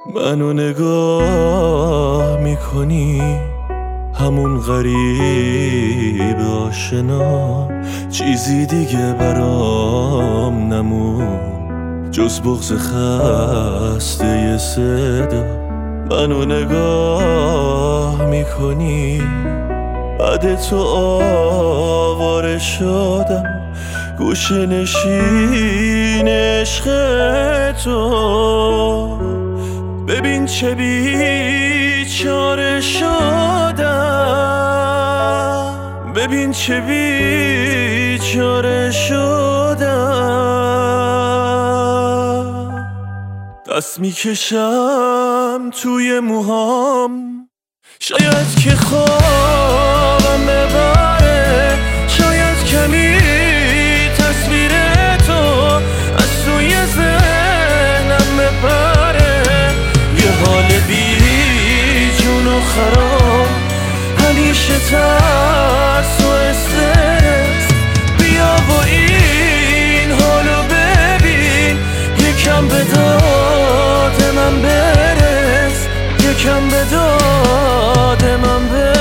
منو نگاه میکنی همون غریب آشنا، چیزی دیگه برام نمون جز بغض خسته صدا. منو نگاه میکنی بعد تو آواره شدم، گوشه نشین عشق تو. ببین چه بیچاره شدم، ببین چه بیچاره شدم. دست میکشم توی موهام، شاید که خوابم ببره، شاید کمی تصویر تو از توی ذهنم بپره. یه حال بی جون و خراب، همیشه ترس و استرس. بیا و این حالو ببین، یکم به داد من برس، یکم به داد من برس.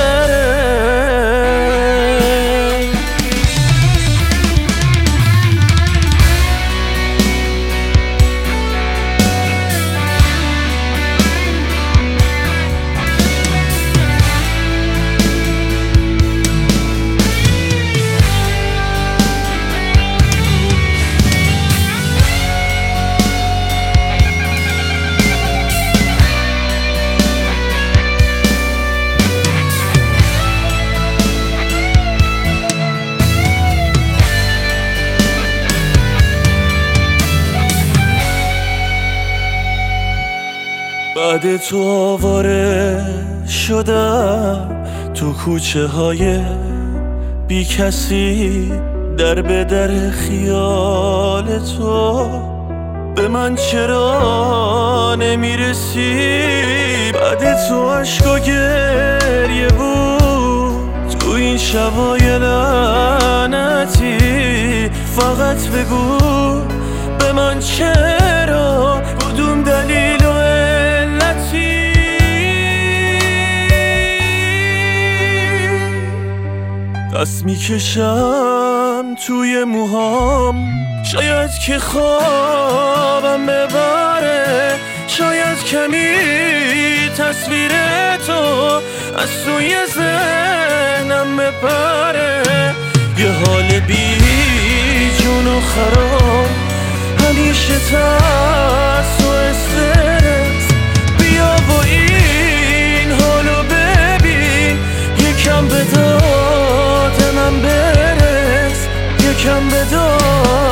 بعد تو آواره شدم تو کوچه های بی کسی، در به در خیال تو. به من چرا نمیرسی؟ بعد تو عشق و گریه بود تو این شبای لعنتی. فقط بگو به من چرا، کدوم دلیل و علتی. دست میکشم توی موهام، شاید که خوابم ببره، شاید کمی تصویر تو از توی ذهنم بپره. یه حال بی جون و خراب، همیشه ترس و استرس. بیا و این حالو ببین، یکم به داد من برس، یکم به داد